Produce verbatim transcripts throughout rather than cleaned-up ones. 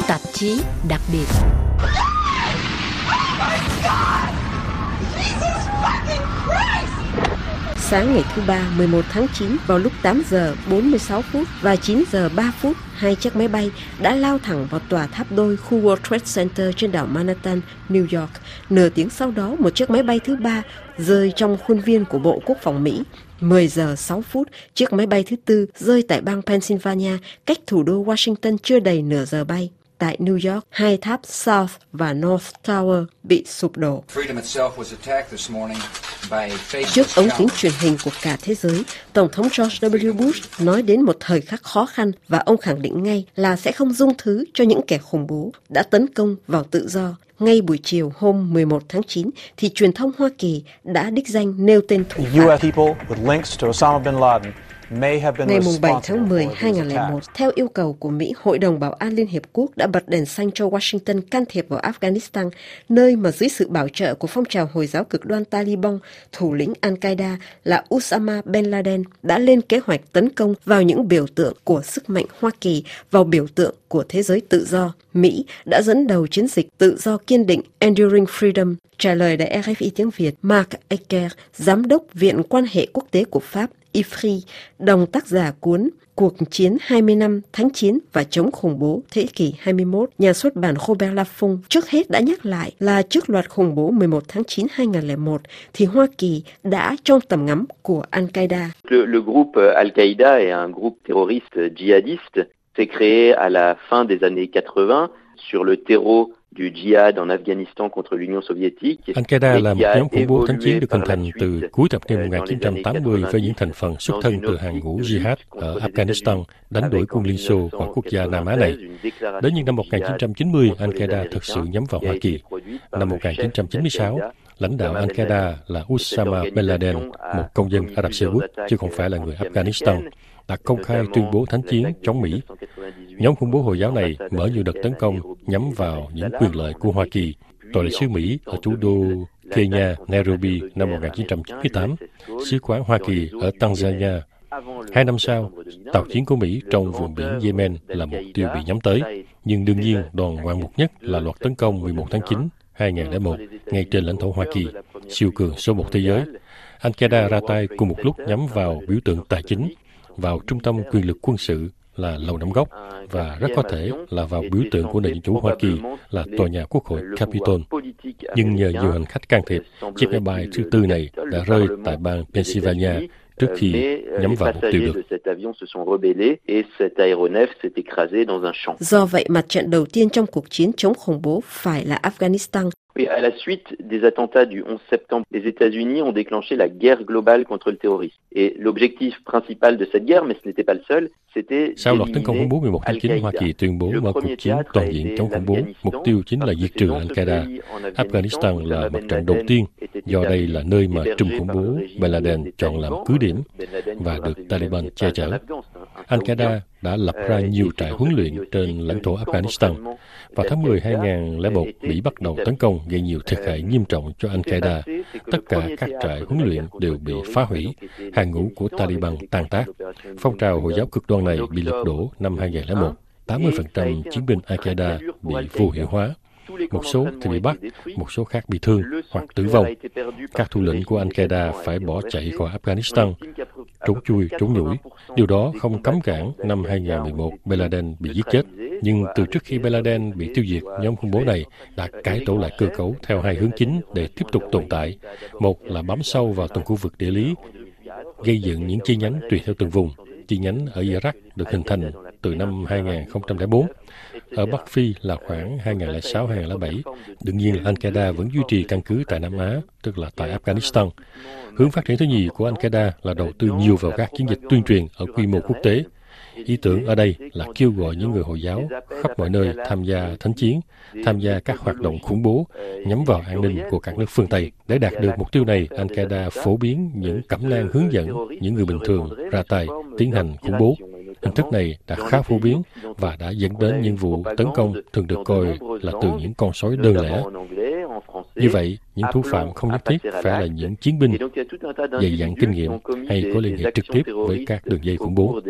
tạp chí đặc biệt. Sáng ngày thứ ba, mười một tháng chín, vào lúc tám giờ bốn mươi sáu phút và chín giờ ba phút, hai chiếc máy bay đã lao thẳng vào tòa tháp đôi khu World Trade Center trên đảo Manhattan, New York. Nửa tiếng sau đó, một chiếc máy bay thứ ba rơi trong khuôn viên của Bộ Quốc phòng Mỹ. mười giờ sáu phút, chiếc máy bay thứ tư rơi tại bang Pennsylvania, cách thủ đô Washington chưa đầy nửa giờ bay. Tại New York, hai tháp South và North Tower bị sụp đổ. Trước ống kính truyền hình của cả thế giới, Tổng thống George W. Bush nói đến một thời khắc khó khăn và ông khẳng định ngay là sẽ không dung thứ cho những kẻ khủng bố đã tấn công vào tự do. Ngay buổi chiều hôm mười một tháng chín, thì truyền thông Hoa Kỳ đã đích danh nêu tên thủ phạm. Ngày bảy tháng mười năm hai nghìn không trăm lẻ một, theo yêu cầu của Mỹ, Hội đồng Bảo an Liên Hiệp Quốc đã bật đèn xanh cho Washington can thiệp vào Afghanistan, nơi mà dưới sự bảo trợ của phong trào Hồi giáo cực đoan Taliban, thủ lĩnh Al-Qaeda là Osama bin Laden đã lên kế hoạch tấn công vào những biểu tượng của sức mạnh Hoa Kỳ, vào biểu tượng của thế giới tự do. Mỹ đã dẫn đầu chiến dịch tự do kiên định Enduring Freedom. Trả lời đài rờ ép i tiếng Việt, Mark Ecker, giám đốc Viện Quan hệ Quốc tế của Pháp, I F R I, đồng tác giả cuốn Cuộc chiến hai mươi năm tháng chiến và chống khủng bố thế kỷ hai mươi mốt, nhà xuất bản Robert Laffont, trước hết đã nhắc lại là trước loạt khủng bố mười một tháng chín năm hai nghìn không trăm lẻ một, thì Hoa Kỳ đã trong tầm ngắm của Al-Qaeda. Le, le groupe Al-Qaeda est un groupe terroriste djihadiste s'est créé à la fin des années quatre-vingts sur le terreau du djihad en Afghanistan contre l'Union soviétique. Al-Qaeda là một nhóm khủng bố thánh chiến được hình thành từ cuối thập niên một nghìn chín trăm tám mươi với những thành phần xuất thân từ hàng ngũ jihad ở Afghanistan đánh đuổi quân Liên Xô khỏi quốc gia Nam Á này. Đến những năm một nghìn chín trăm chín mươi, Al-Qaeda thực sự nhắm vào Hoa Kỳ. Năm một nghìn chín trăm chín mươi sáu, lãnh đạo Al-Qaeda là Osama bin Laden, một công dân Ả Rập Xê Út, chứ không phải là người Afghanistan, đã công khai tuyên bố thánh chiến chống Mỹ. Nhóm khủng bố Hồi giáo này mở nhiều đợt tấn công nhắm vào những quyền lợi của Hoa Kỳ. Tòa đại sứ Mỹ ở thủ đô Kenya, Nairobi năm một nghìn chín trăm chín mươi tám, sứ quán Hoa Kỳ ở Tanzania. Hai năm sau, tàu chiến của Mỹ trong vùng biển Yemen là mục tiêu bị nhắm tới. Nhưng đương nhiên, đòn ngoạn mục nhất là loạt tấn công mười một tháng chín năm hai nghìn không trăm lẻ một ngay trên lãnh thổ Hoa Kỳ, siêu cường số một thế giới. Al-Qaeda ra tay cùng một lúc nhắm vào biểu tượng tài chính, vào trung tâm quyền lực quân sự là Lầu Năm Góc và rất có thể là vào biểu tượng của nền dân chủ Hoa Kỳ là tòa nhà Quốc hội Capitol. Nhưng nhờ nhiều hành khách can thiệp, chiếc máy bay thứ tư này đã rơi tại bang Pennsylvania trước khi nhắm vào mục tiêu được. Do vậy, mặt trận đầu tiên trong cuộc chiến chống khủng bố phải là Afghanistan. Oui, à la suite des attentats du onze septembre, les États-Unis ont déclenché la guerre globale contre le terrorisme. Et l'objectif principal de cette guerre, mais ce n'était pas le seul, c'était sau loạt tấn công khủng bố mười một tháng chín, Hoa Kỳ tuyên bố mở cuộc chiến toàn diện chống khủng bố. Mục tiêu chính là diệt trừ Al-Qaeda. Afghanistan là mặt trận đầu tiên, do đây là nơi mà trùm khủng bố Bin Laden chọn làm cứ điểm và được Taliban che chở. Al-Qaeda đã lập ra nhiều trại huấn luyện trên lãnh thổ Afghanistan. Vào tháng mười năm hai nghìn không trăm lẻ một, Mỹ bắt đầu tấn công gây nhiều thiệt hại nghiêm trọng cho Al-Qaeda. Tất cả các trại huấn luyện đều bị phá hủy, hàng ngũ của Taliban tan tác. Phong trào Hồi giáo cực đoan này bị lật đổ năm hai nghìn không trăm lẻ một. tám mươi phần trăm chiến binh Al-Qaeda bị vô hiệu hóa. Một số thì bị bắt, một số khác bị thương hoặc tử vong. Các thủ lĩnh của Al-Qaeda phải bỏ chạy khỏi Afghanistan, trốn chui, trốn nhủi. Điều đó không cấm cản năm hai nghìn không trăm mười một Bin Laden bị giết chết. Nhưng từ trước khi Bin Laden bị tiêu diệt, nhóm khủng bố này đã cải tổ lại cơ cấu theo hai hướng chính để tiếp tục tồn tại. Một là bám sâu vào từng khu vực địa lý, gây dựng những chi nhánh tùy theo từng vùng. Chi nhánh ở Iraq được hình thành từ năm hai nghìn không trăm lẻ bốn. Ở Bắc Phi là khoảng hai nghìn không trăm lẻ sáu đến hai nghìn không trăm lẻ bảy. Đương nhiên là Al-Qaeda vẫn duy trì căn cứ tại Nam Á, tức là tại Afghanistan. Hướng phát triển thứ nhì của Al-Qaeda là đầu tư nhiều vào các chiến dịch tuyên truyền ở quy mô quốc tế. Ý tưởng ở đây là kêu gọi những người Hồi giáo khắp mọi nơi tham gia thánh chiến, tham gia các hoạt động khủng bố nhắm vào an ninh của các nước phương Tây. Để đạt được mục tiêu này, Al-Qaeda phổ biến những cẩm nang hướng dẫn những người bình thường ra tay tiến hành khủng bố. Hình thức này đã khá phổ biến và đã dẫn đến những vụ tấn công thường được coi là từ những con sói đơn lẻ. Như vậy, những thủ phạm không nhất thiết phải là những chiến binh dày dặn kinh nghiệm hay có liên hệ trực tiếp với các đường dây khủng bố.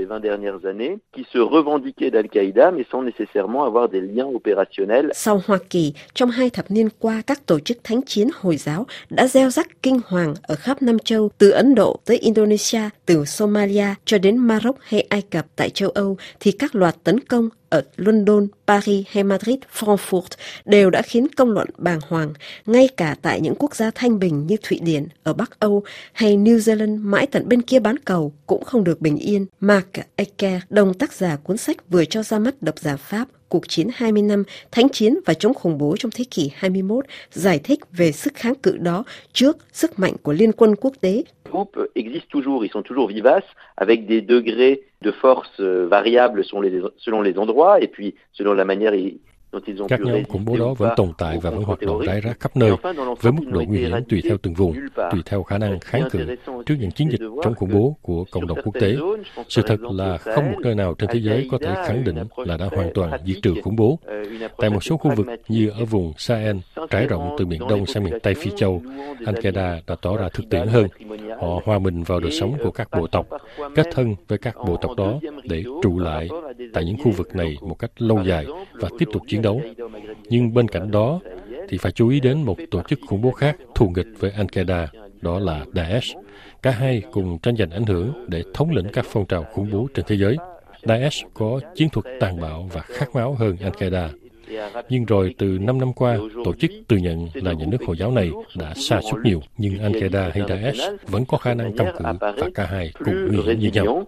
Sau Hoa Kỳ, trong hai thập niên qua, các tổ chức thánh chiến Hồi giáo đã gieo rắc kinh hoàng ở khắp Nam châu, từ Ấn Độ tới Indonesia, từ Somalia cho đến Maroc hay Ai Cập tại châu Âu, thì các loạt tấn công ở London, Paris hay Madrid, Frankfurt đều đã khiến công luận bàng hoàng. Ngay cả tại những quốc gia thanh bình như Thụy Điển ở Bắc Âu hay New Zealand mãi tận bên kia bán cầu cũng không được bình yên. Mark Aker, đồng tác giả cuốn sách vừa cho ra mắt độc giả Pháp Cuộc chiến hai mươi năm, thánh chiến và chống khủng bố trong thế kỷ hai mươi mốt, giải thích về sức kháng cự đó trước sức mạnh của liên quân quốc tế. Groupes existent toujours, ils sont toujours vivaces, avec des degrés de force variables selon les, selon les endroits, et puis selon la manière Các nhóm khủng bố đó vẫn tồn tại và vẫn hoạt động rải rác khắp nơi, với mức độ nguy hiểm tùy theo từng vùng, tùy theo khả năng kháng cự trước những chiến dịch chống khủng bố của cộng đồng quốc tế. Sự thật là không một nơi nào trên thế giới có thể khẳng định là đã hoàn toàn diệt trừ khủng bố. Tại một số khu vực như ở vùng Sahel, trải rộng từ miền Đông sang miền Tây Phi Châu, Al-Qaeda đã tỏ ra thực tiễn hơn. Họ hòa mình vào đời sống của các bộ tộc, kết thân với các bộ tộc đó để trụ lại tại những khu vực này một cách lâu dài và tiếp tục chiến đấu. Nhưng bên cạnh đó thì phải chú ý đến một tổ chức khủng bố khác thù nghịch với Al-Qaeda, đó là Daesh. Cả hai cùng tranh giành ảnh hưởng để thống lĩnh các phong trào khủng bố trên thế giới. Daesh có chiến thuật tàn bạo và khát máu hơn Al-Qaeda. Nhưng rồi từ năm năm qua, tổ chức tự nhận là nhà nước Hồi giáo này đã sa sút nhiều, nhưng Al-Qaeda hay Daesh vẫn có khả năng cầm cự và cả hai cùng nguy hiểm như nhau.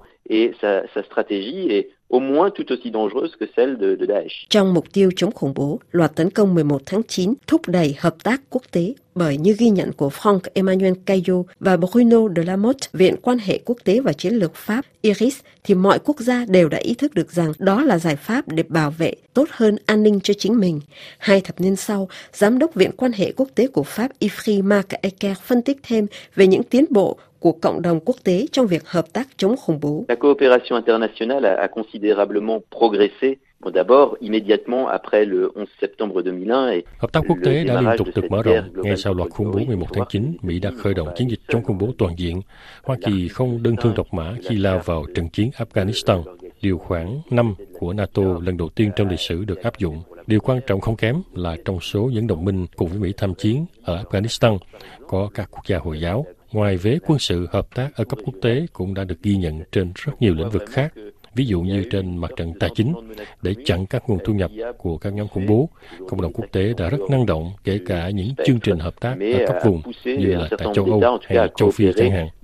Au moins tout aussi dangereuse que celle de, de Daesh. Trong mục tiêu chống khủng bố, loạt tấn công mười một tháng chín thúc đẩy hợp tác quốc tế, bởi như ghi nhận của Franck-Emmanuel Caillot và Bruno de la Motte, Viện Quan hệ Quốc tế và Chiến lược Pháp I R I S, thì mọi quốc gia đều đã ý thức được rằng đó là giải pháp để bảo vệ tốt hơn an ninh cho chính mình. Hai thập niên sau, Giám đốc Viện Quan hệ Quốc tế của Pháp I F R I Mark Aker phân tích thêm về những tiến bộ của cộng đồng quốc tế trong việc hợp tác chống khủng bố. La coopération internationale a, a considérablement progressé. Bon, d'abord, immédiatement après le onze septembre deux mille un, et hợp tác quốc tế đã liên tục được mở rộng. Ngay sau loạt khủng bố mười một tháng chín, Mỹ đã khởi động chiến dịch chống khủng bố toàn diện. Hoa Kỳ không đơn thương độc mã khi lao vào trận chiến Afghanistan. Điều khoản năm của NATO lần đầu tiên trong lịch sử được áp dụng. Điều quan trọng không kém là trong số những đồng minh cùng với Mỹ tham chiến ở Afghanistan có các quốc gia Hồi giáo. Ngoài vế quân sự, hợp tác ở cấp quốc tế cũng đã được ghi nhận trên rất nhiều lĩnh vực khác. Ví dụ như trên mặt trận tài chính, để chặn các nguồn thu nhập của các nhóm khủng bố, cộng đồng quốc tế đã rất năng động, kể cả những chương trình hợp tác ở các vùng như là tại châu Âu hay là châu Phi chẳng hạn.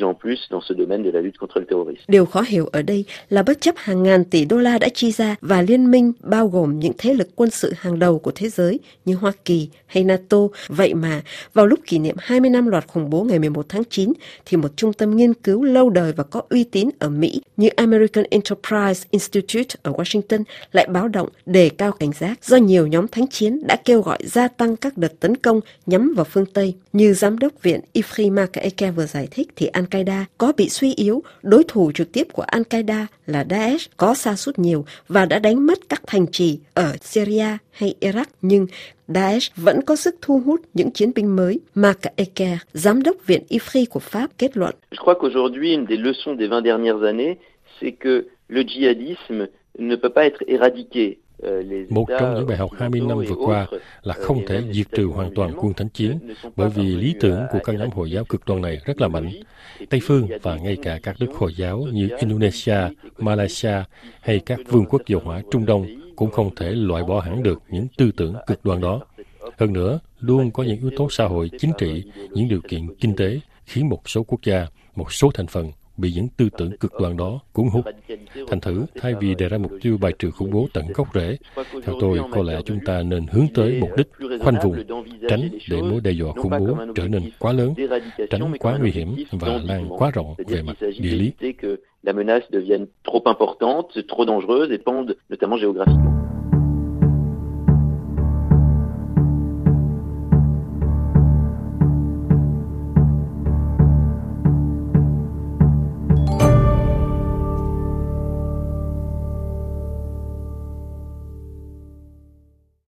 Điều khó hiểu ở đây là bất chấp hàng ngàn tỷ đô la đã chi ra và liên minh bao gồm những thế lực quân sự hàng đầu của thế giới như Hoa Kỳ hay NATO, vậy mà vào lúc kỷ niệm hai mươi năm loạt khủng bố ngày mười một tháng chín thì một trung tâm nghiên cứu lâu đời và có uy tín ở Mỹ như American Enterprise Institute ở Washington lại báo động đề cao cảnh giác do nhiều nhóm thánh chiến đã kêu gọi gia tăng các đợt tấn công nhắm vào phương Tây. Như Giám đốc Viện I F R I Mark Aker vừa giải thích thì Al-Qaeda có bị suy yếu, đối thủ trực tiếp của Al-Qaeda là Daesh có sa sút nhiều và đã đánh mất các thành trì ở Syria hay Iraq, nhưng Daesh vẫn có sức thu hút những chiến binh mới. Mark Aker, Giám đốc Viện I F R I của Pháp kết luận. Je crois qu'aujourd'hui, une des leçons des vingt dernières années, c'est que le djihadisme ne peut pas être éradiqué. Một trong những bài học hai mươi năm vừa qua là không thể diệt trừ hoàn toàn quân thánh chiến, bởi vì lý tưởng của các nhóm Hồi giáo cực đoan này rất là mạnh. Tây phương và ngay cả các nước Hồi giáo như Indonesia, Malaysia hay các vương quốc dầu hỏa Trung Đông cũng không thể loại bỏ hẳn được những tư tưởng cực đoan đó. Hơn nữa, luôn có những yếu tố xã hội, chính trị, những điều kiện kinh tế khiến một số quốc gia, một số thành phần bị những tư tưởng cực đoan đó cuốn hút. Thành thử, thay vì đề ra mục tiêu bài trừ khủng bố tận gốc rễ, theo tôi có lẽ chúng ta nên hướng tới mục đích khoanh vùng, tránh để mối đe dọa khủng bố trở nên quá lớn, tránh quá nguy hiểm và lan quá rộng về mặt địa lý. La menace devienne trop importante, trop dangereuse et pende notamment géographiquement.